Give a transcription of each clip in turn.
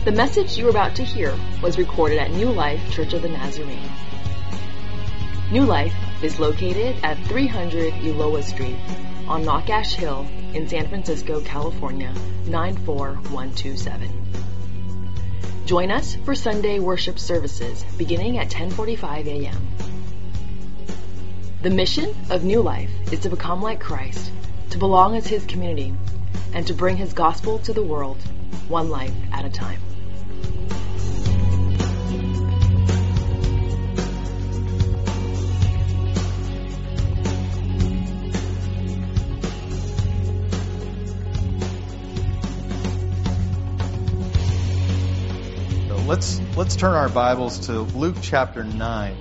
The message you are about to hear was recorded at New Life Church of the Nazarene. New Life is located at 300 Eloa Street on Knockash Hill in San Francisco, California, 94127. Join us for Sunday worship services beginning at 10:45 a.m. The mission of New Life is to become like Christ, to belong as His community, and to bring His gospel to the world, one life at a time. Let's turn our Bibles to Luke chapter 9.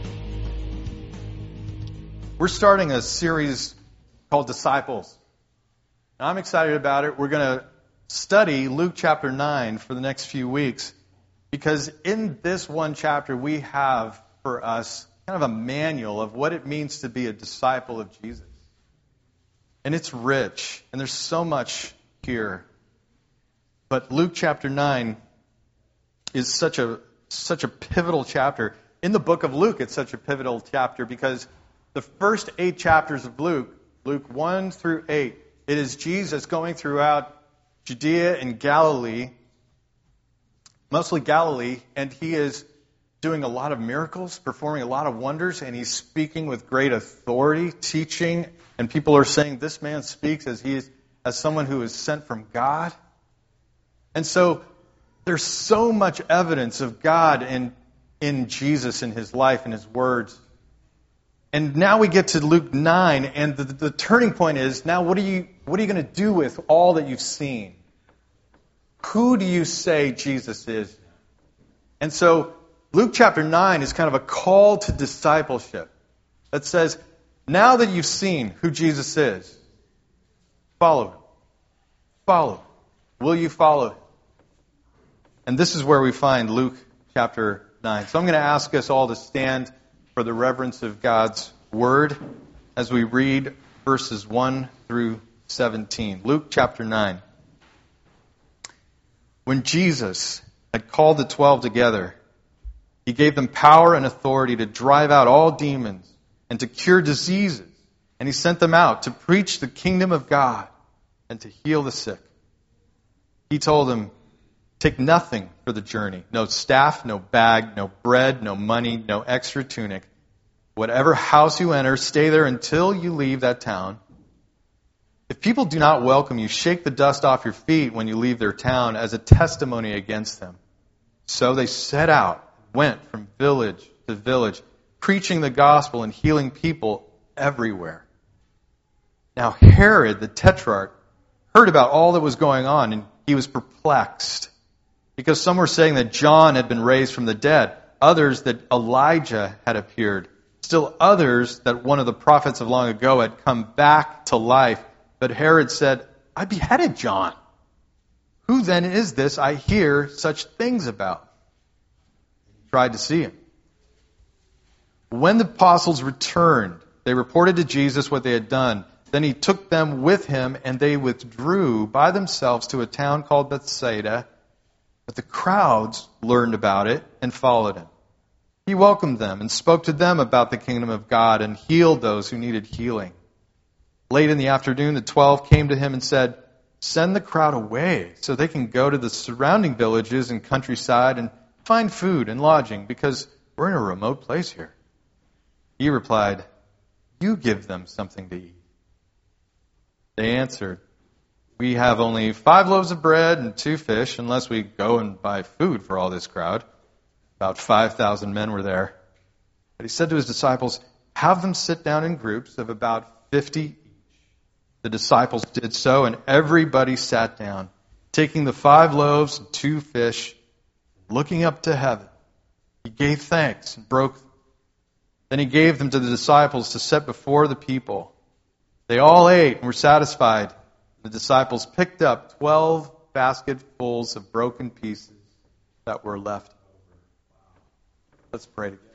We're starting a series called Disciples. And I'm excited about it. We're going to study Luke chapter 9 for the next few weeks because in this one chapter we have for us kind of a manual of what it means to be a disciple of Jesus. And it's rich, and there's so much here. But Luke chapter 9 is such a pivotal chapter. In the book of Luke, it's such a pivotal chapter because the first 8 chapters of Luke 1 through 8, it is Jesus going throughout Judea and Galilee, mostly Galilee, and He is doing a lot of miracles, performing a lot of wonders, and He's speaking with great authority, teaching, and people are saying, this man speaks as someone who is sent from God. And so there's so much evidence of God in Jesus, in His life, and His words. And now we get to Luke 9, and the turning point is, now what are you going to do with all that you've seen? Who do you say Jesus is? And so Luke chapter 9 is kind of a call to discipleship that says, now that you've seen who Jesus is, follow Him. Follow Him. Will you follow Him? And this is where we find Luke chapter 9. So I'm going to ask us all to stand for the reverence of God's Word as we read verses 1 through 17. Luke chapter 9. When Jesus had called the 12 together, He gave them power and authority to drive out all demons and to cure diseases. And He sent them out to preach the kingdom of God and to heal the sick. He told them, take nothing for the journey. No staff, no bag, no bread, no money, no extra tunic. Whatever house you enter, stay there until you leave that town. If people do not welcome you, shake the dust off your feet when you leave their town as a testimony against them. So they set out, went from village to village, preaching the gospel and healing people everywhere. Now Herod the Tetrarch heard about all that was going on, and he was perplexed. Because some were saying that John had been raised from the dead, others that Elijah had appeared, still others that one of the prophets of long ago had come back to life. But Herod said, I beheaded John. Who then is this I hear such things about? He tried to see him. When the apostles returned, they reported to Jesus what they had done. Then He took them with Him, and they withdrew by themselves to a town called Bethsaida. But the crowds learned about it and followed Him. He welcomed them and spoke to them about the kingdom of God and healed those who needed healing. Late in the afternoon, the 12 came to Him and said, send the crowd away so they can go to the surrounding villages and countryside and find food and lodging because we're in a remote place here. He replied, you give them something to eat. They answered, we have only 5 loaves of bread and 2 fish, unless we go and buy food for all this crowd. About 5,000 men were there. But He said to His disciples, have them sit down in groups of about 50 each. The disciples did so, and everybody sat down, taking the 5 loaves and 2 fish, looking up to heaven. He gave thanks and broke them. Then He gave them to the disciples to set before the people. They all ate and were satisfied. The disciples picked up 12 basketfuls of broken pieces that were left over. Let's pray together.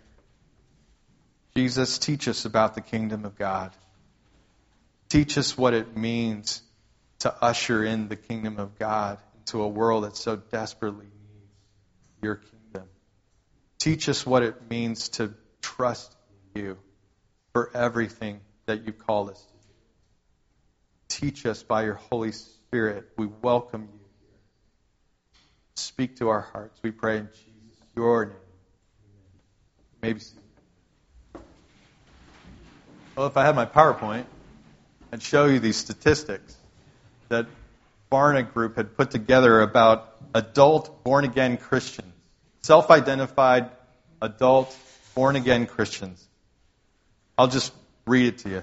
Jesus, teach us about the kingdom of God. Teach us what it means to usher in the kingdom of God into a world that so desperately needs your kingdom. Teach us what it means to trust you for everything that you call us to do. Teach us by your Holy Spirit. We welcome you. Speak to our hearts. We pray in Jesus, your name. Maybe. Well, if I had my PowerPoint, I'd show you these statistics that Barna Group had put together about adult born-again Christians, self-identified adult born-again Christians. I'll just read it to you.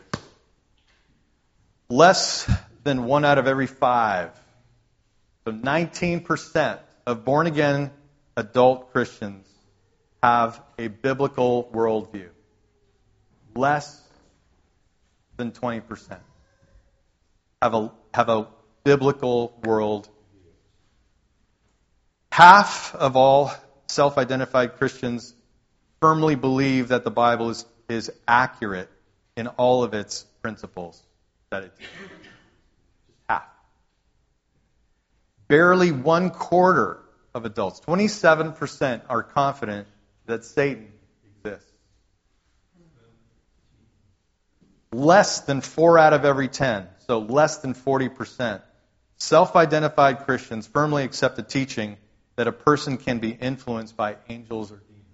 Less than 1 out of every 5, so 19% of born-again adult Christians have a biblical worldview. Less than 20% have a biblical worldview. Half of all self-identified Christians firmly believe that the Bible is accurate in all of its principles that it teaches. Half. Barely 1/4 of adults, 27%, are confident that Satan exists. Less than 4 out of every 10, so less than 40%, self-identified Christians firmly accept the teaching that a person can be influenced by angels or demons.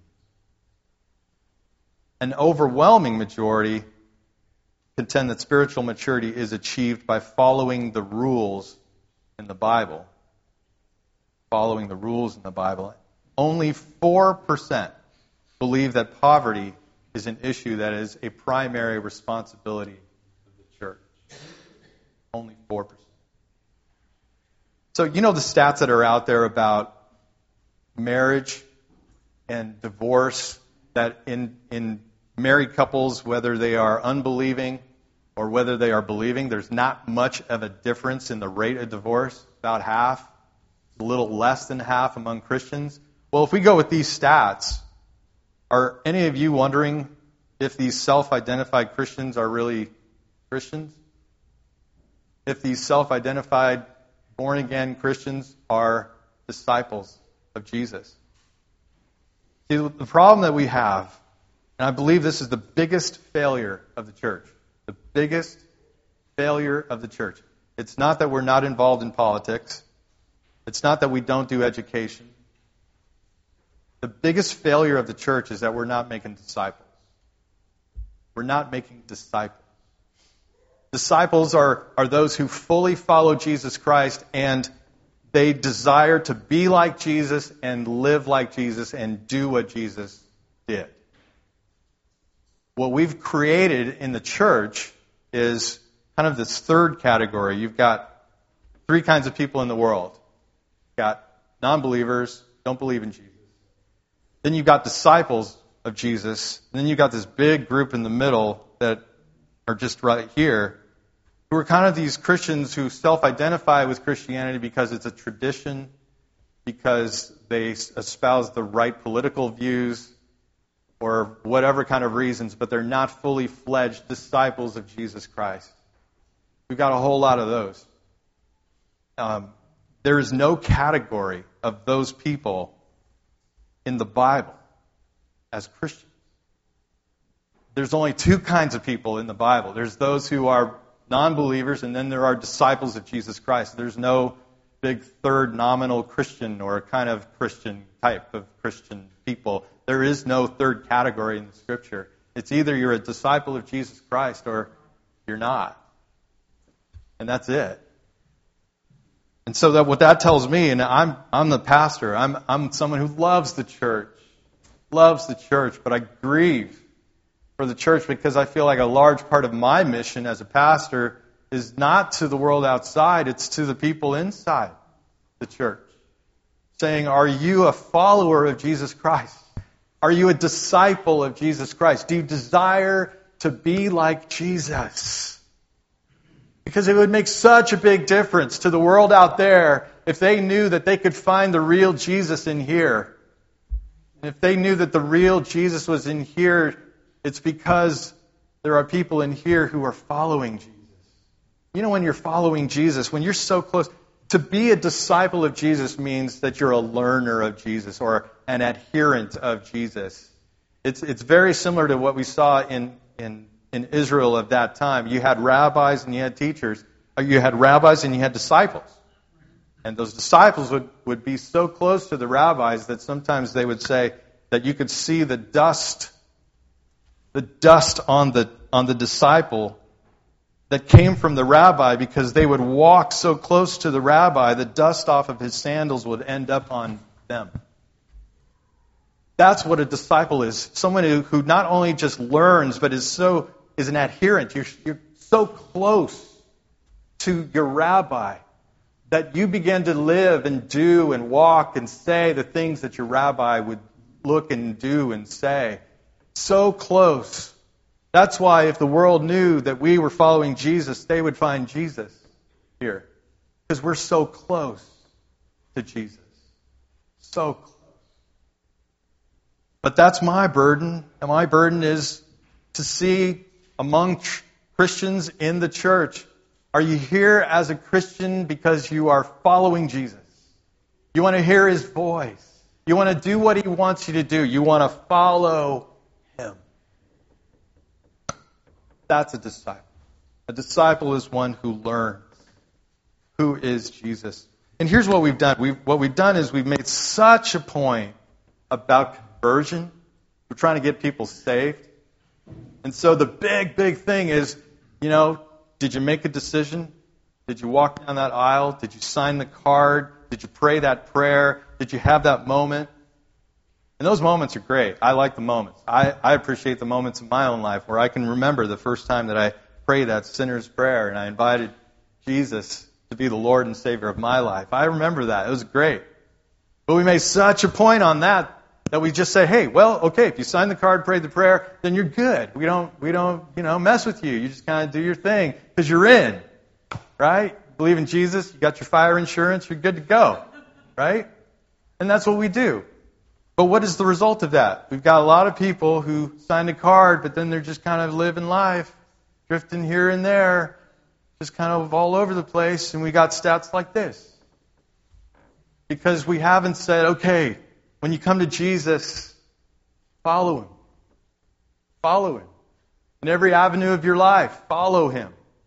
An overwhelming majority contend that spiritual maturity is achieved by following the rules in the Bible. Following the rules in the Bible. Only 4% believe that poverty is an issue that is a primary responsibility of the church. Only 4%. So you know the stats that are out there about marriage and divorce, that in married couples, whether they are unbelieving or whether they are believing, there's not much of a difference in the rate of divorce, about half, a little less than half among Christians. Well, if we go with these stats, are any of you wondering if these self-identified Christians are really Christians? If these self-identified born-again Christians are disciples of Jesus? See, the problem that we have, and I believe this is the biggest failure of the church, the biggest failure of the church. It's not that we're not involved in politics. It's not that we don't do education. The biggest failure of the church is that we're not making disciples. We're not making disciples. Disciples are those who fully follow Jesus Christ, and they desire to be like Jesus and live like Jesus and do what Jesus did. What we've created in the church is kind of this third category. You've got 3 kinds of people in the world. You've got non-believers, don't believe in Jesus. Then you've got disciples of Jesus. And then you've got this big group in the middle that are just right here, who are kind of these Christians who self-identify with Christianity because it's a tradition, because they espouse the right political views, or whatever kind of reasons, but they're not fully fledged disciples of Jesus Christ. We've got a whole lot of those. There is no category of those people in the Bible as Christians. There's only 2 kinds of people in the Bible. There's those who are non-believers, and then there are disciples of Jesus Christ. There's no big third nominal Christian or a kind of Christian type of Christian people. There is no third category in the Scripture. It's either you're a disciple of Jesus Christ or you're not. And that's it. And so that what that tells me, and I'm the pastor, I'm someone who loves the church, but I grieve for the church because I feel like a large part of my mission as a pastor is not to the world outside, it's to the people inside the church. Saying, are you a follower of Jesus Christ? Are you a disciple of Jesus Christ? Do you desire to be like Jesus? Because it would make such a big difference to the world out there if they knew that they could find the real Jesus in here. And if they knew that the real Jesus was in here, it's because there are people in here who are following Jesus. You know, when you're following Jesus, when you're so close, To be a disciple of Jesus means that you're a learner of Jesus or an adherent of Jesus. It's very similar to what we saw in Israel of that time. You had rabbis and you had teachers. You had rabbis and you had disciples. And those disciples would be so close to the rabbis that sometimes they would say that you could see the dust on the disciple that came from the rabbi, because they would walk so close to the rabbi, the dust off of his sandals would end up on them. That's what a disciple is. Someone who not only just learns, but is an adherent. You're so close to your rabbi that you begin to live and do and walk and say the things that your rabbi would look and do and say. So close. That's why if the world knew that we were following Jesus, they would find Jesus here. Because we're so close to Jesus. So close. But that's my burden. And my burden is to see among Christians in the church, are you here as a Christian because you are following Jesus? You want to hear His voice. You want to do what He wants you to do. You want to follow Him. That's a disciple. A disciple is one who learns. Who is Jesus? And here's what we've done. What we've done is we've made such a point about conversion. We're trying to get people saved. And so the big thing is, did you make a decision? Did you walk down that aisle? Did you sign the card? Did you pray that prayer? Did you have that moment? And those moments are great. I like the moments. I appreciate the moments in my own life where I can remember the first time that I prayed that sinner's prayer and I invited Jesus to be the Lord and Savior of my life. I remember that. It was great. But we made such a point on that we just say, hey, well, okay, if you sign the card, pray the prayer, then you're good. We don't mess with you. You just kind of do your thing because you're in, right? Believe in Jesus, you got your fire insurance, you're good to go, right? And that's what we do. But what is the result of that? We've got a lot of people who signed a card, but then they're just kind of living life, drifting here and there, just kind of all over the place, and we got stats like this. Because we haven't said, okay, when you come to Jesus, follow Him. Follow Him. In every avenue of your life, follow Him.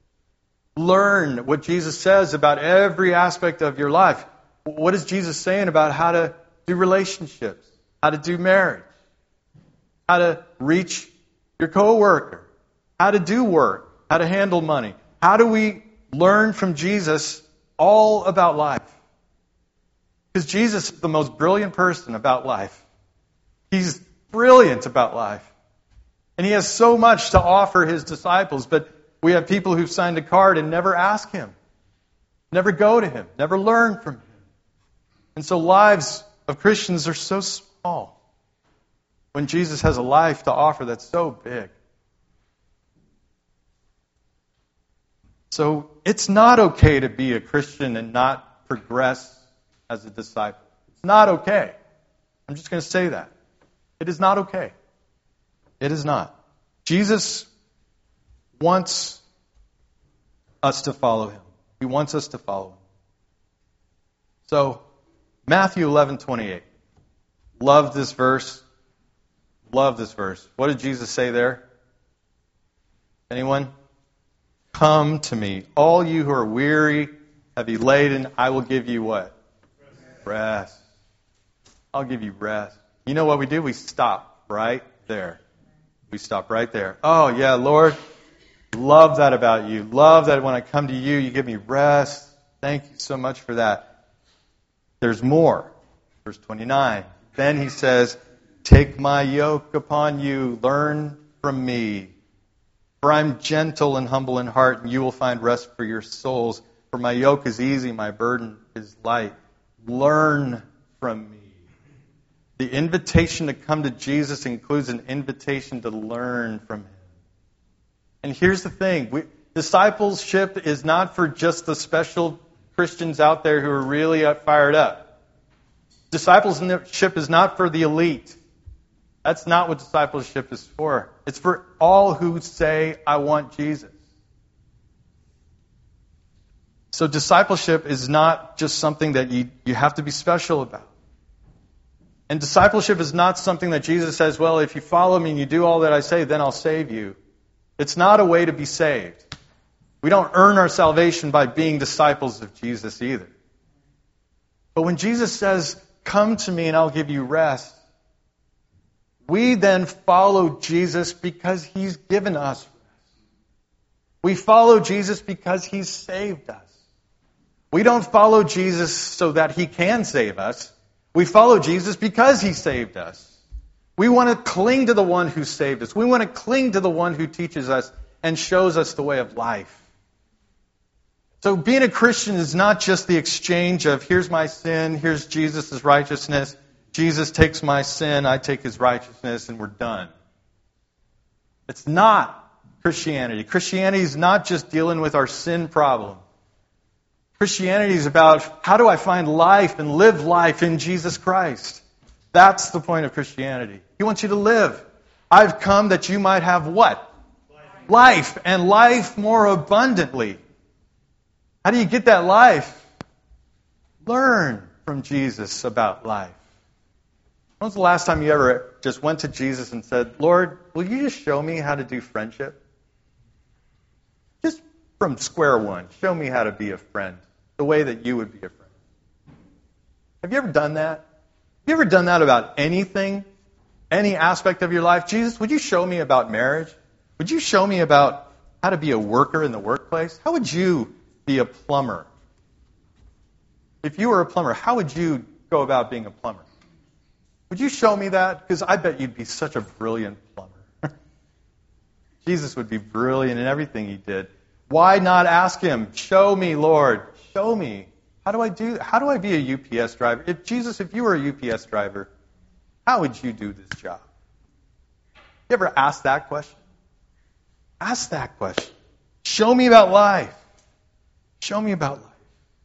Learn what Jesus says about every aspect of your life. What is Jesus saying about how to do relationships? How to do marriage? How to reach your coworker? How to do work? How to handle money? How do we learn from Jesus all about life? Because Jesus is the most brilliant person about life. He's brilliant about life. And He has so much to offer His disciples, but we have people who've signed a card and never ask Him, never go to Him, never learn from Him. And so lives of Christians are so small when Jesus has a life to offer that's so big. So it's not okay to be a Christian and not progress as a disciple. It's not okay. I'm just going to say that. It is not okay. It is not. Jesus wants us to follow Him. He wants us to follow Him. So, Matthew 11:28. Love this verse. Love this verse. What did Jesus say there? Anyone? Come to me, all you who are weary, heavy laden, I will give you what? Rest. I'll give you rest. You know what we do? We stop right there. We stop right there. Oh, yeah, Lord, love that about you. Love that when I come to you, you give me rest. Thank you so much for that. There's more. Verse 29. Then He says, take my yoke upon you. Learn from me. For I'm gentle and humble in heart, and you will find rest for your souls. For my yoke is easy, my burden is light. Learn from me. The invitation to come to Jesus includes an invitation to learn from Him. And here's the thing. Discipleship is not for just the special Christians out there who are really fired up. Discipleship is not for the elite. That's not what discipleship is for. It's for all who say, I want Jesus. So discipleship is not just something that you have to be special about. And discipleship is not something that Jesus says, well, if you follow me and you do all that I say, then I'll save you. It's not a way to be saved. We don't earn our salvation by being disciples of Jesus either. But when Jesus says, come to me and I'll give you rest, we then follow Jesus because He's given us rest. We follow Jesus because He's saved us. We don't follow Jesus so that He can save us. We follow Jesus because He saved us. We want to cling to the one who saved us. We want to cling to the one who teaches us and shows us the way of life. So being a Christian is not just the exchange of here's my sin, here's Jesus' righteousness. Jesus takes my sin, I take His righteousness, and we're done. It's not Christianity. Christianity is not just dealing with our sin problem. Christianity is about how do I find life and live life in Jesus Christ. That's the point of Christianity. He wants you to live. I've come that you might have what? Life, and life more abundantly. How do you get that life? Learn from Jesus about life. When was the last time you ever just went to Jesus and said, Lord, will you just show me how to do friendship? Just from square one, show me how to be a friend, the way that you would be a friend. Have you ever done that? Have you ever done that about anything, any aspect of your life? Jesus, would you show me about marriage? Would you show me about how to be a worker in the workplace? How would you be a plumber? If you were a plumber, how would you go about being a plumber? Would you show me that? Because I bet you'd be such a brilliant plumber. Jesus would be brilliant in everything He did. Why not ask Him, show me, Lord, show me. How do I be a UPS driver? If you were a UPS driver, how would you do this job? You ever ask that question? Ask that question. Show me about life. Show me about life.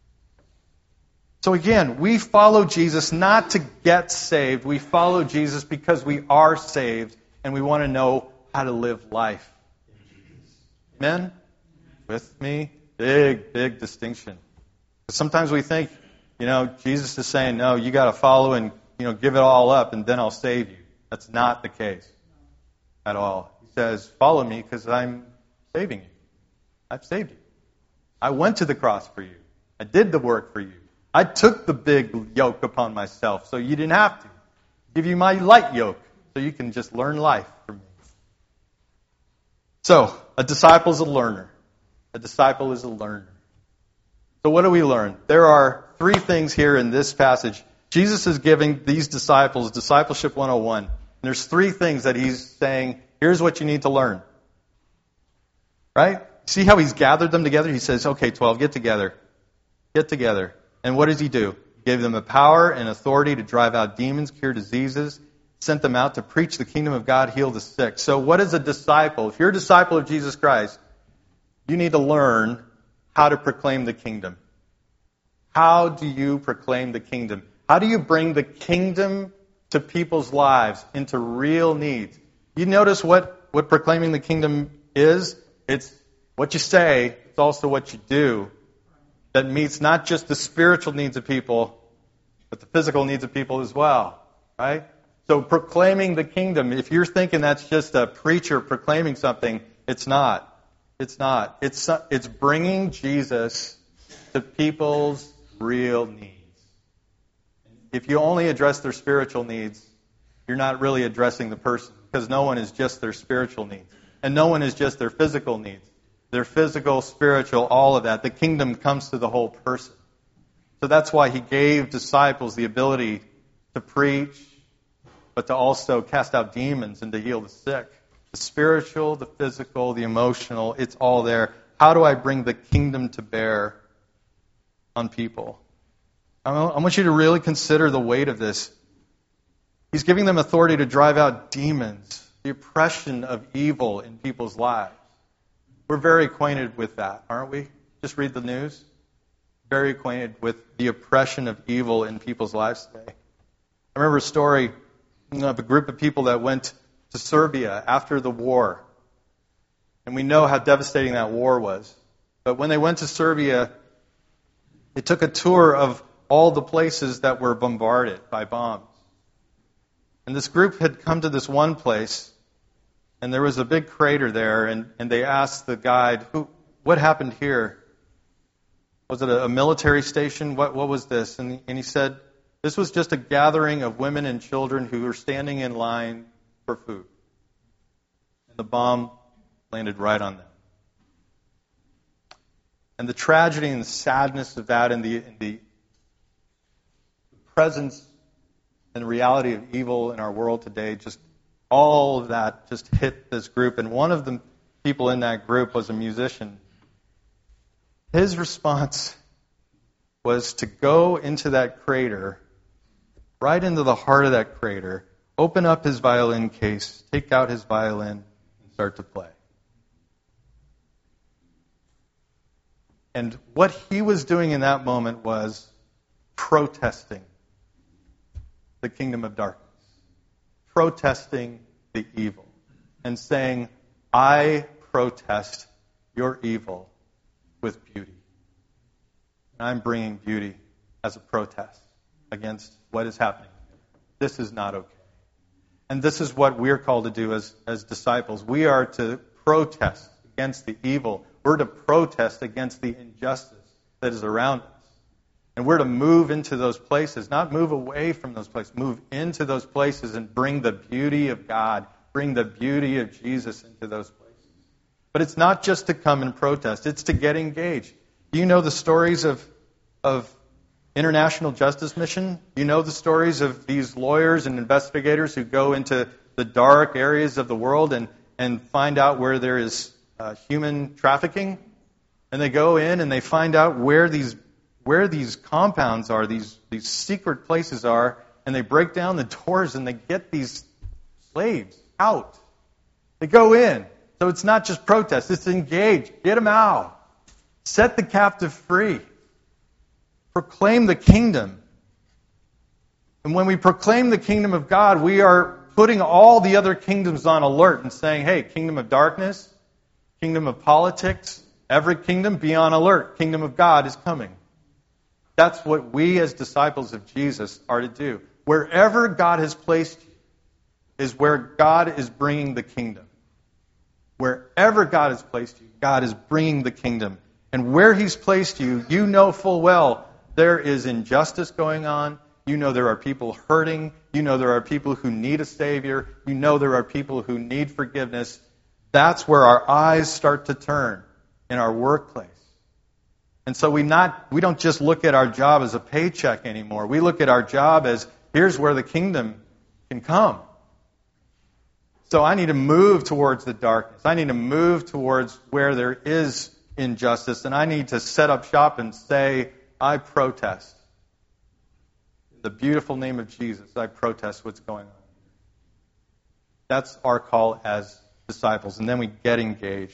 So again, we follow Jesus not to get saved. We follow Jesus because we are saved and we want to know how to live life. Amen? With me? Big distinction. Sometimes we think, Jesus is saying, no, you got to follow and, give it all up and then I'll save you. That's not the case at all. He says, follow me because I'm saving you. I've saved you. I went to the cross for you. I did the work for you. I took the big yoke upon myself so you didn't have to. Give you my light yoke so you can just learn life from me. So, a disciple is a learner. A disciple is a learner. So what do we learn? There are 3 things here in this passage. Jesus is giving these disciples Discipleship 101. And there's 3 things that He's saying, here's what you need to learn. Right? See how He's gathered them together? He says, okay, 12, get together. Get together. And what does He do? He gave them the power and authority to drive out demons, cure diseases, sent them out to preach the kingdom of God, heal the sick. So what is a disciple? If you're a disciple of Jesus Christ, you need to learn how to proclaim the kingdom. How do you proclaim the kingdom? How do you bring the kingdom to people's lives, into real needs? You notice what proclaiming the kingdom is? It's what you say, it's also what you do. That meets not just the spiritual needs of people, but the physical needs of people as well. Right? So proclaiming the kingdom, if you're thinking that's just a preacher proclaiming something, it's not. It's not. It's bringing Jesus to people's real needs. If you only address their spiritual needs, you're not really addressing the person, because no one is just their spiritual needs. And no one is just their physical needs. Their physical, spiritual, all of that. The kingdom comes to the whole person. So that's why He gave disciples the ability to preach, but to also cast out demons and to heal the sick. The spiritual, the physical, the emotional, it's all there. How do I bring the kingdom to bear on people? I want you to really consider the weight of this. He's giving them authority to drive out demons, the oppression of evil in people's lives. We're very acquainted with that, aren't we? Just read the news. Very acquainted with the oppression of evil in people's lives today. I remember a story of a group of people that went to Serbia after the war. And we know how devastating that war was. But when they went to Serbia, They took a tour of all the places that were bombarded by bombs. And this group had come to this one place, and there was a big crater there, and they asked the guide, what happened here? Was it a military station? What was this? And he said, this was just a gathering of women and children who were standing in line for food. And the bomb landed right on them. And the tragedy and the sadness of that and the presence and reality of evil in our world today, just all of that just hit this group. And one of the people in that group was a musician. His response was to go into that crater, right into the heart of that crater, open up his violin case, take out his violin, and start to play. And what he was doing in that moment was protesting the kingdom of darkness, protesting the evil, and saying, I protest your evil with beauty. And I'm bringing beauty as a protest against what is happening. This is not okay. And this is what we're called to do as disciples. We are to protest against the evil. We're to protest against the injustice that is around us. And we're to move into those places, not move away from those places, move into those places and bring the beauty of God, bring the beauty of Jesus into those places. But it's not just to come and protest, it's to get engaged. You know the stories of International Justice Mission? You know the stories of these lawyers and investigators who go into the dark areas of the world and find out where there is human trafficking? And they go in and they find out where these compounds are, these secret places are, and they break down the doors and they get these slaves out. They go in. So it's not just protest, it's engage. Get them out. Set the captive free. Proclaim the kingdom. And when we proclaim the kingdom of God, we are putting all the other kingdoms on alert and saying, hey, kingdom of darkness, kingdom of politics, every kingdom, be on alert. Kingdom of God is coming. That's what we as disciples of Jesus are to do. Wherever God has placed you is where God is bringing the kingdom. Wherever God has placed you, God is bringing the kingdom. And where He's placed you, you know full well there is injustice going on. You know there are people hurting. You know there are people who need a Savior. You know there are people who need forgiveness. That's where our eyes start to turn in our workplace. And so we don't just look at our job as a paycheck anymore. We look at our job as, here's where the kingdom can come. So I need to move towards the darkness. I need to move towards where there is injustice. And I need to set up shop and say, I protest. In the beautiful name of Jesus, I protest what's going on. That's our call as disciples. And then we get engaged.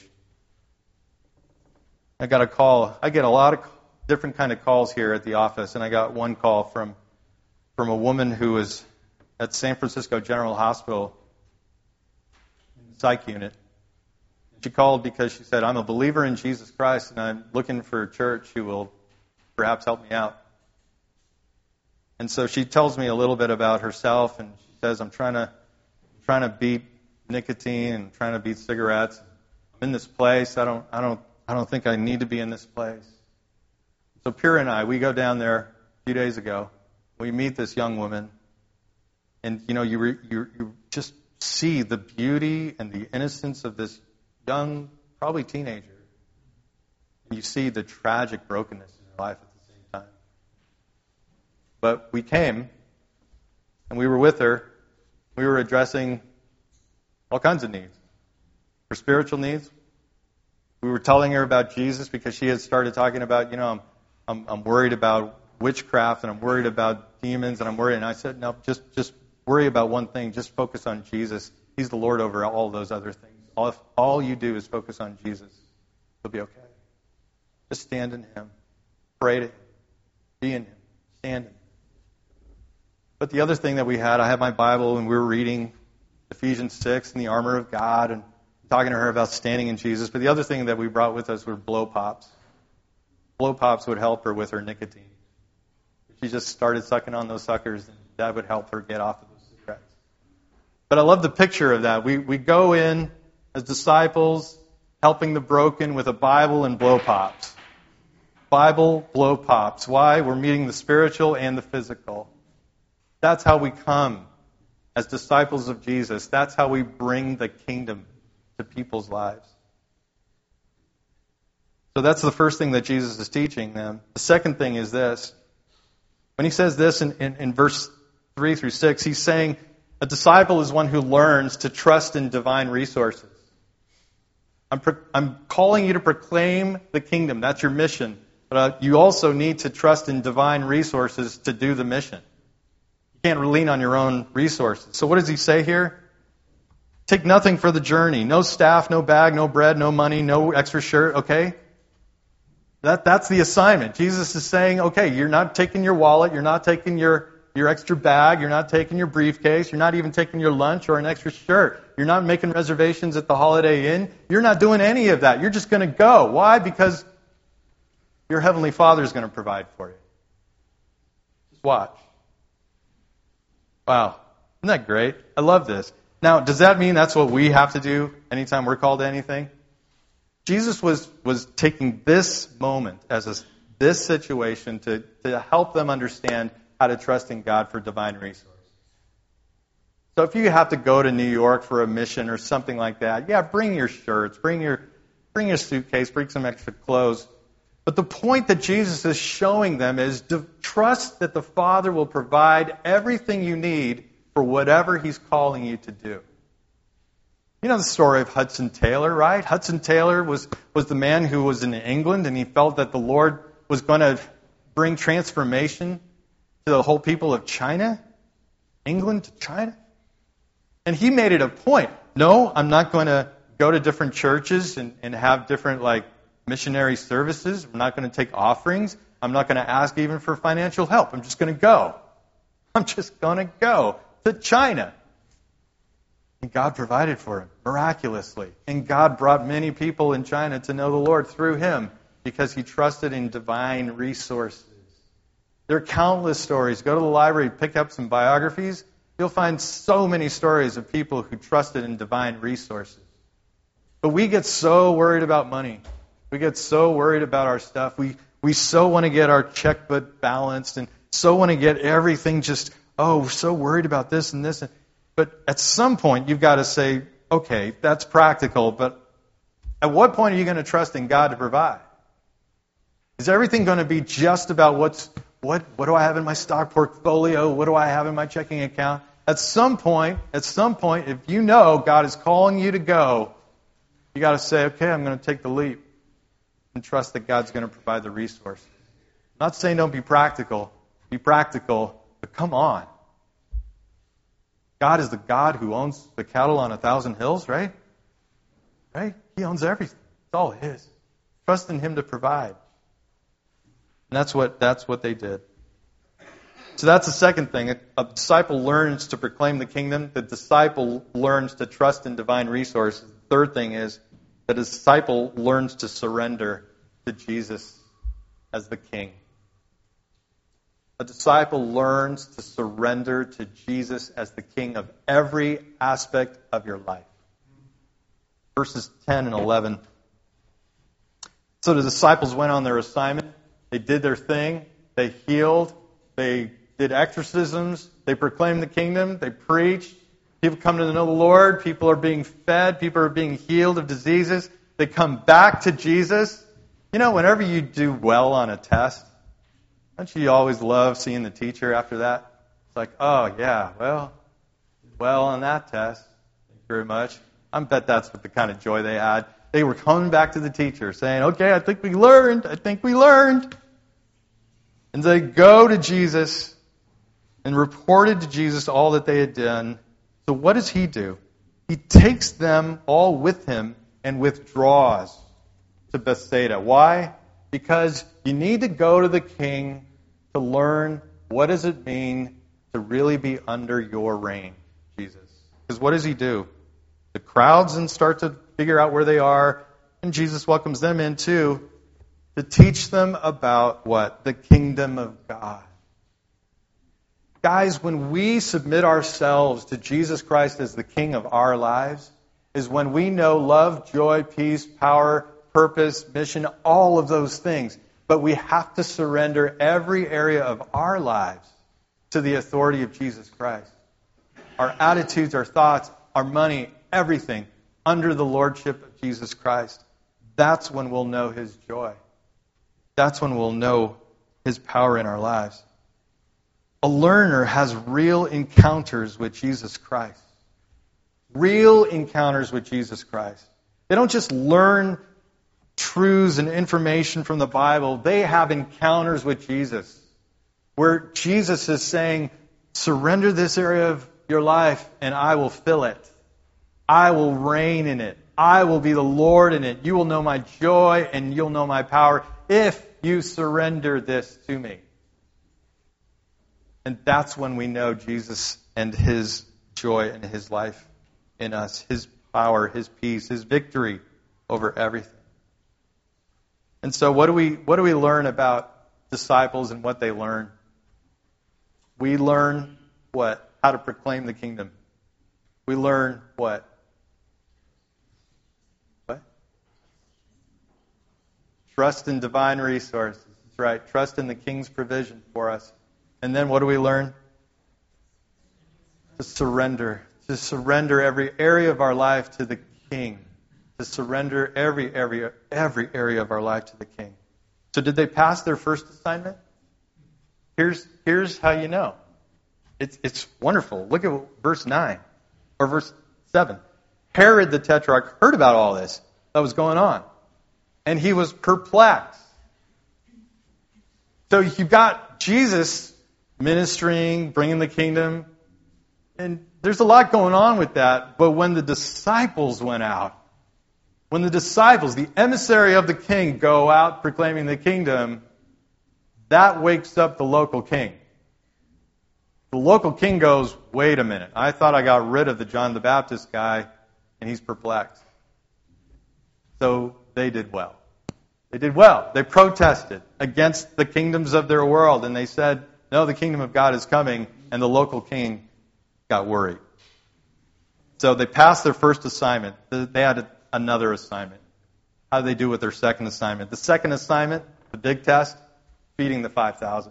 I got a call. I get a lot of different kind of calls here at the office, and I got one call from a woman who was at San Francisco General Hospital in the psych unit. She called because she said, I'm a believer in Jesus Christ, and I'm looking for a church who will perhaps help me out. And so she tells me a little bit about herself, and she says, I'm trying to beat nicotine and trying to beat cigarettes. I'm in this place. I don't think I need to be in this place. So Pyrrha and I, we go down there a few days ago. We meet this young woman, and you just see the beauty and the innocence of this young, probably teenager. And you see the tragic brokenness in her life at the same time. But we came, and we were with her. We were addressing all kinds of needs. Her spiritual needs. We were telling her about Jesus because she had started talking about, I'm worried about witchcraft and I'm worried about demons and I'm worried. And I said, no, just worry about one thing. Just focus on Jesus. He's the Lord over all those other things. All you do is focus on Jesus. You'll be okay. Just stand in Him. Pray to Him. Be in Him. Stand in Him. But the other thing that we had, I had my Bible and we were reading Ephesians 6 and the armor of God and talking to her about standing in Jesus. But the other thing that we brought with us were blow pops. blow pops would help her with her nicotine. She just started sucking on those suckers, and that would help her get off of those cigarettes. But I love the picture of that. We go in as disciples, helping the broken with a Bible and blow pops. Bible, blow pops. Why? We're meeting the spiritual and the physical. That's how we come as disciples of Jesus. That's how we bring the kingdom to people's lives. So that's the first thing that Jesus is teaching them. The second thing is this. When he says this in verse 3 through 6, he's saying a disciple is one who learns to trust in divine resources. I'm calling you to proclaim the kingdom. That's your mission. But you also need to trust in divine resources to do the mission. You can't lean on your own resources. So what does he say here? Take nothing for the journey. No staff, no bag, no bread, no money, no extra shirt, okay? That's the assignment. Jesus is saying, okay, you're not taking your wallet, you're not taking your extra bag, you're not taking your briefcase, you're not even taking your lunch or an extra shirt. You're not making reservations at the Holiday Inn. You're not doing any of that. You're just going to go. Why? Because your Heavenly Father is going to provide for you. Just watch. Wow. Isn't that great? I love this. Now, does that mean that's what we have to do anytime we're called to anything? Jesus was taking this moment as this situation to help them understand how to trust in God for divine resources. So if you have to go to New York for a mission or something like that, yeah, bring your shirts, bring your suitcase, bring some extra clothes. But the point that Jesus is showing them is to trust that the Father will provide everything you need for whatever He's calling you to do. You know the story of Hudson Taylor, right? Hudson Taylor was the man who was in England, and he felt that the Lord was going to bring transformation to the whole people of China. England to China. And he made it a point. No, I'm not going to go to different churches and have different missionary services. I'm not going to take offerings. I'm not going to ask even for financial help. I'm just going to go. I'm just going to go to China. And God provided for him miraculously. And God brought many people in China to know the Lord through him because he trusted in divine resources. There are countless stories. Go to the library, pick up some biographies. You'll find so many stories of people who trusted in divine resources. But we get so worried about money. We get so worried about our stuff. We so want to get our checkbook balanced and so want to get everything just, we're so worried about this and this. But at some point, you've got to say, okay, that's practical, but at what point are you going to trust in God to provide? Is everything going to be just about what do I have in my stock portfolio? What do I have in my checking account? At some point, if you know God is calling you to go, you got to say, okay, I'm going to take the leap and trust that God's going to provide the resources. I'm not saying don't be practical. Be practical, but come on. God is the God who owns the cattle on 1,000 hills, right? Right? He owns everything. It's all His. Trust in Him to provide. And that's what they did. So that's the second thing. A disciple learns to proclaim the kingdom. The disciple learns to trust in divine resources. The third thing is that a disciple learns to surrender to Jesus as the King. A disciple learns to surrender to Jesus as the King of every aspect of your life. Verses 10 and 11. So the disciples went on their assignment. They did their thing. They healed. They did exorcisms. They proclaimed the kingdom. They preached. People come to know the Lord. People are being fed. People are being healed of diseases. They come back to Jesus. You know, whenever you do well on a test, don't you always love seeing the teacher after that? It's like, oh, yeah, well on that test. Thank you very much. I bet that's what the kind of joy they had. They were coming back to the teacher saying, okay, I think we learned. And they go to Jesus and reported to Jesus all that they had done. So what does He do? He takes them all with Him and withdraws to Bethsaida. Why? Because you need to go to the King to learn what does it mean to really be under your reign, Jesus. Because what does He do? The crowds and start to figure out where they are, and Jesus welcomes them in too to teach them about what? The kingdom of God. Guys, when we submit ourselves to Jesus Christ as the King of our lives, is when we know love, joy, peace, power, purpose, mission, all of those things. But we have to surrender every area of our lives to the authority of Jesus Christ. Our attitudes, our thoughts, our money, everything under the lordship of Jesus Christ. That's when we'll know His joy. That's when we'll know His power in our lives. A learner has real encounters with Jesus Christ. Real encounters with Jesus Christ. They don't just learn truths and information from the Bible. They have encounters with Jesus, where Jesus is saying, surrender this area of your life and I will fill it. I will reign in it. I will be the Lord in it. You will know my joy and you'll know my power if you surrender this to me. And that's when we know Jesus and His joy and His life in us, His power, His peace, His victory over everything. And so what do we learn about disciples and what they learn? We learn what? How to proclaim the kingdom. We learn what? What? Trust in divine resources. That's right. Trust in the King's provision for us. And then what do we learn? To surrender. To surrender every area of our life to the King. To surrender every area of our life to the King. So did they pass their first assignment? Here's how you know. It's wonderful. Look at verse 9 or verse 7. Herod the Tetrarch heard about all this that was going on, and he was perplexed. So you've got Jesus ministering, bringing the kingdom, and there's a lot going on with that. But when the disciples went out, when the disciples, the emissary of the king, go out proclaiming the kingdom, that wakes up the local king. The local king goes, wait a minute, I thought I got rid of the John the Baptist guy, and he's perplexed. So they did well. They did well. They protested against the kingdoms of their world, and they said, no, the kingdom of God is coming, and the local king got worried. So they passed their first assignment. They had another assignment. How did they do with their second assignment? The second assignment, the big test, feeding the 5,000.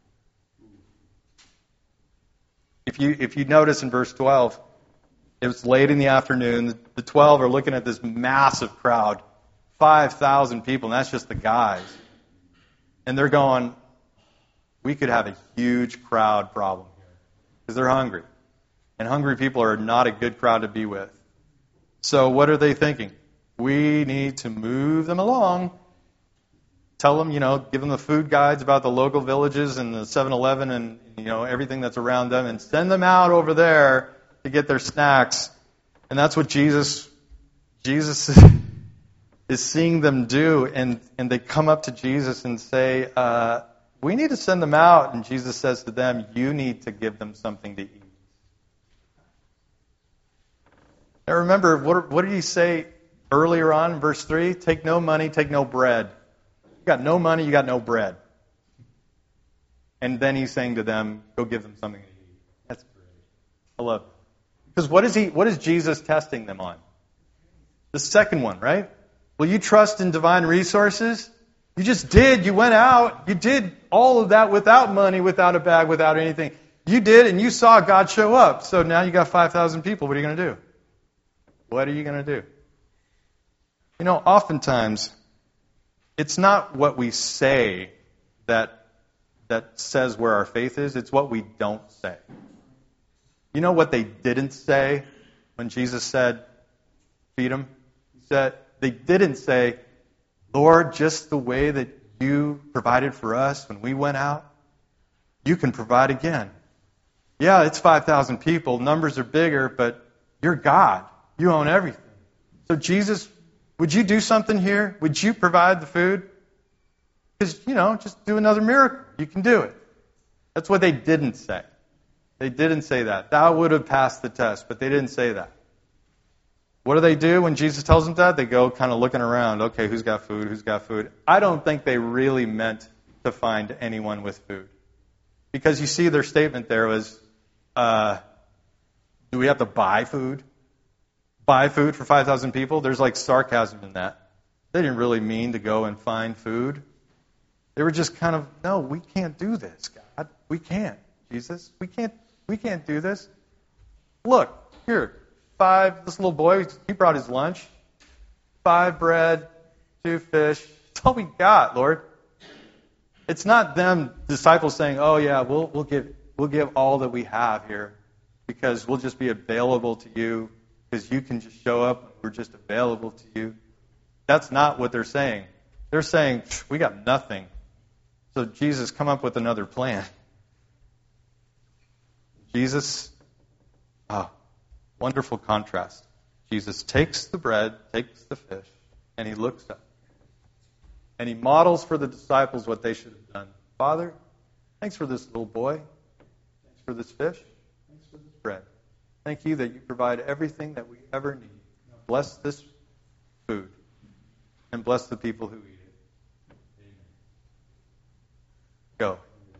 If you notice in verse 12, it was late in the afternoon. The 12 are looking at this massive crowd, 5,000 people, and that's just the guys. And they're going, we could have a huge crowd problem here because they're hungry. And hungry people are not a good crowd to be with. So what are they thinking? We need to move them along. Tell them, give them the food guides about the local villages and the 7-Eleven and, everything that's around them, and send them out over there to get their snacks. And that's what Jesus is seeing them do. And they come up to Jesus and say, we need to send them out. And Jesus says to them, you need to give them something to eat. Now remember, what did He say earlier on in verse 3? Take no money, take no bread. You got no money, you got no bread. And then He's saying to them, go give them something to eat. That's great. I love it. Because what is Jesus testing them on? The second one, right? Will you trust in divine resources? You just did. You went out. You did all of that without money, without a bag, without anything. You did, and you saw God show up. So now you got 5,000 people. What are you going to do? What are you going to do? Oftentimes, it's not what we say that says where our faith is. It's what we don't say. You know what they didn't say when Jesus said, feed them? They didn't say, Lord, just the way that you provided for us when we went out, you can provide again. Yeah, it's 5,000 people. Numbers are bigger, but you're God. You own everything. So Jesus, would you do something here? Would you provide the food? Because, just do another miracle. You can do it. That's what they didn't say. They didn't say that. That would have passed the test, but they didn't say that. What do when Jesus tells them that? They go kind of looking around. Okay, who's got food? Who's got food? I don't think they really meant to find anyone with food. Because you see their statement there was, do we have to buy food? Buy food for 5,000 people? There's like sarcasm in that. They didn't really mean to go and find food. They were just kind of, no, we can't do this, God. We can't, Jesus. We can't do this. Look, here, this little boy, he brought his lunch. 5 bread, 2 fish. That's all we got, Lord. It's not them disciples saying, "Oh yeah, we'll give all that we have here because we'll just be available to you because you can just show up. We're just available to you." That's not what they're saying. They're saying, "We got nothing." So Jesus, come up with another plan. Jesus, wonderful contrast. Jesus takes the bread, takes the fish, and he looks up. And he models for the disciples what they should have done. Father, thanks for this little boy. Thanks for this fish. Thanks for this bread. Thank you that you provide everything that we ever need. Bless this food and bless the people who eat it. Amen. Go.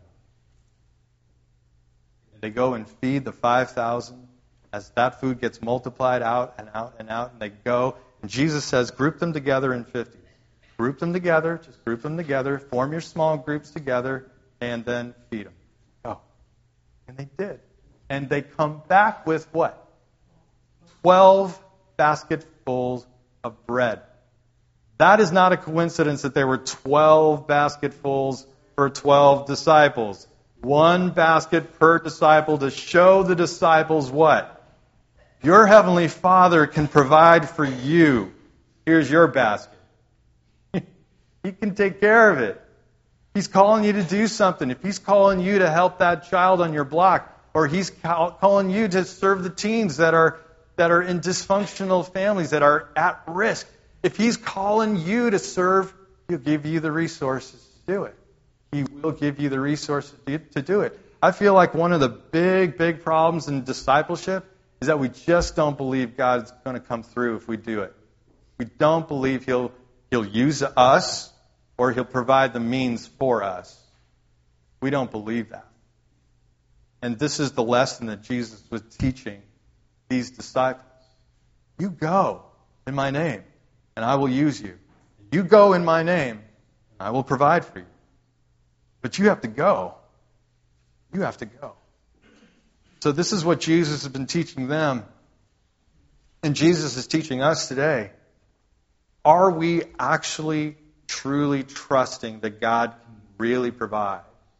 They go and feed the 5,000 as that food gets multiplied out and out and out, and they go. And Jesus says, group them together in 50. Group them together, just group them together, form your small groups together, and then feed them. Go. And they did. And they come back with what? 12 basketfuls of bread. That is not a coincidence that there were 12 basketfuls for 12 disciples. 1 basket per disciple to show the disciples what? Your Heavenly Father can provide for you. Here's your basket. He can take care of it. He's calling you to do something. If He's calling you to help that child on your block, or He's calling you to serve the teens that are in dysfunctional families, that are at risk, if He's calling you to serve, He'll give you the resources to do it. He will give you the resources to do it. I feel like one of the big problems in discipleship is that we just don't believe God's going to come through if we do it. We don't believe He'll use us or He'll provide the means for us. We don't believe that. And this is the lesson that Jesus was teaching these disciples. You go in my name, and I will use you. You go in my name, and I will provide for you. But you have to go. You have to go. So this is what Jesus has been teaching them. And Jesus is teaching us today. Are we actually, truly trusting that God can really provide?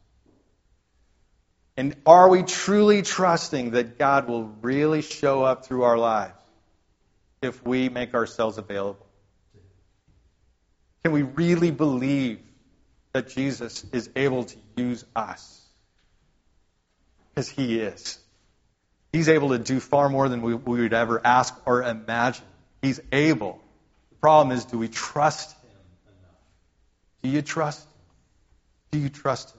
And are we truly trusting that God will really show up through our lives if we make ourselves available? Can we really believe that Jesus is able to use us? Because He is. He's able to do far more than we would ever ask or imagine. He's able. The problem is, do we trust Him enough? Do you trust Him? Do you trust Him?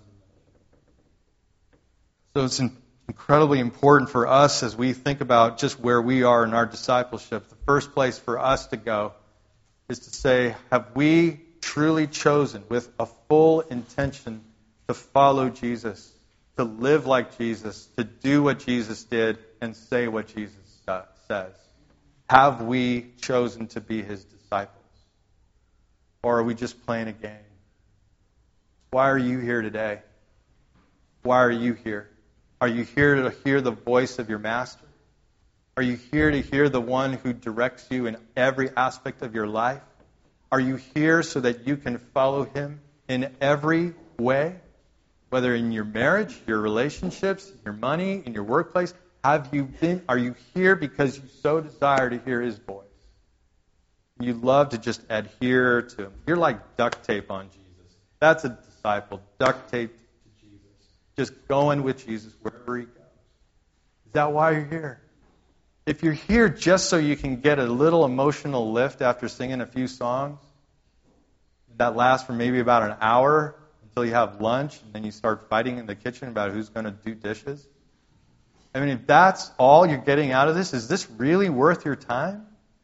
So it's incredibly important for us as we think about just where we are in our discipleship. The first place for us to go is to say, have we truly chosen with a full intention to follow Jesus, to live like Jesus, to do what Jesus did, and say what Jesus says? Have we chosen to be His disciples? Or are we just playing a game? Why are you here today? Why are you here? Are you here to hear the voice of your Master? Are you here to hear the one who directs you in every aspect of your life? Are you here so that you can follow Him in every way? Whether in your marriage, your relationships, your money, in your workplace, are you here because you so desire to hear His voice? You love to just adhere to Him. You're like duct tape on Jesus. That's a disciple, duct tape to Jesus. Just going with Jesus wherever He goes. Is that why you're here? If you're here just so you can get a little emotional lift after singing a few songs, that lasts for maybe about an hour until you have lunch, and then you start fighting in the kitchen about who's going to do dishes. I mean, if that's all you're getting out of this, is this really worth your time?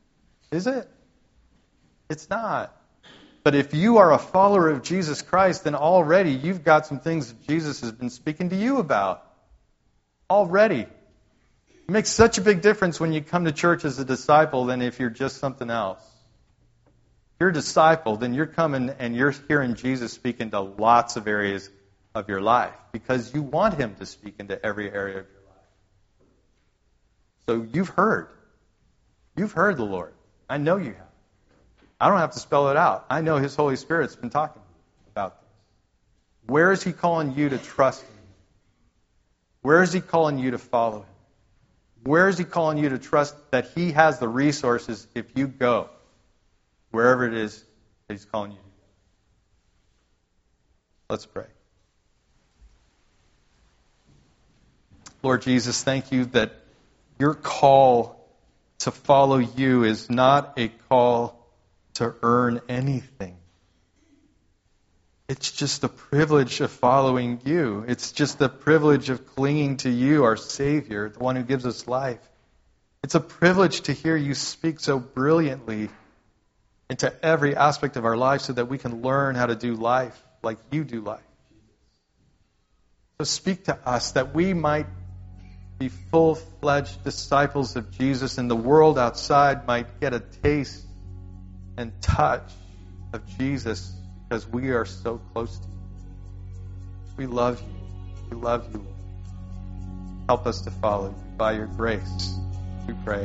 Is it? It's not. But if you are a follower of Jesus Christ, then already you've got some things that Jesus has been speaking to you about. Already. It makes such a big difference when you come to church as a disciple than if you're just something else. If you're a disciple, then you're coming and you're hearing Jesus speak into lots of areas of your life because you want Him to speak into every area of your life. So you've heard. You've heard the Lord. I know you have. I don't have to spell it out. I know His Holy Spirit's been talking about this. Where is He calling you to trust Him? Where is He calling you to follow Him? Where is He calling you to trust that He has the resources if you go, wherever it is that He's calling you to go? Let's pray. Lord Jesus, thank you that your call to follow you is not a call to earn anything. It's just the privilege of following you. It's just the privilege of clinging to you, our Savior, the one who gives us life. It's a privilege to hear you speak so brilliantly into every aspect of our life so that we can learn how to do life like you do life. So speak to us that we might be full-fledged disciples of Jesus and the world outside might get a taste and touch of Jesus because we are so close to you. We love you. We love you. Help us to follow you by your grace. We pray.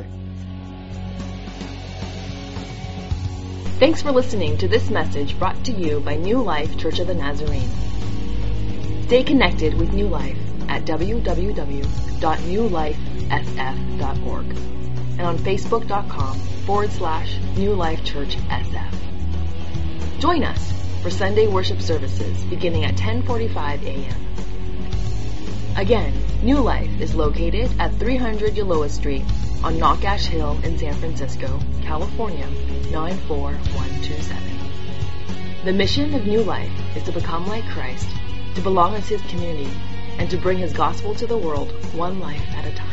Thanks for listening to this message brought to you by New Life Church of the Nazarene. Stay connected with New Life at www.newlifesf.org and on facebook.com/New Life Church SF. Join us for Sunday worship services beginning at 10:45 a.m. Again, New Life is located at 300 Ulloa Street on Knockash Hill in San Francisco, California, 94127. The mission of New Life is to become like Christ, to belong as His community, and to bring His gospel to the world one life at a time.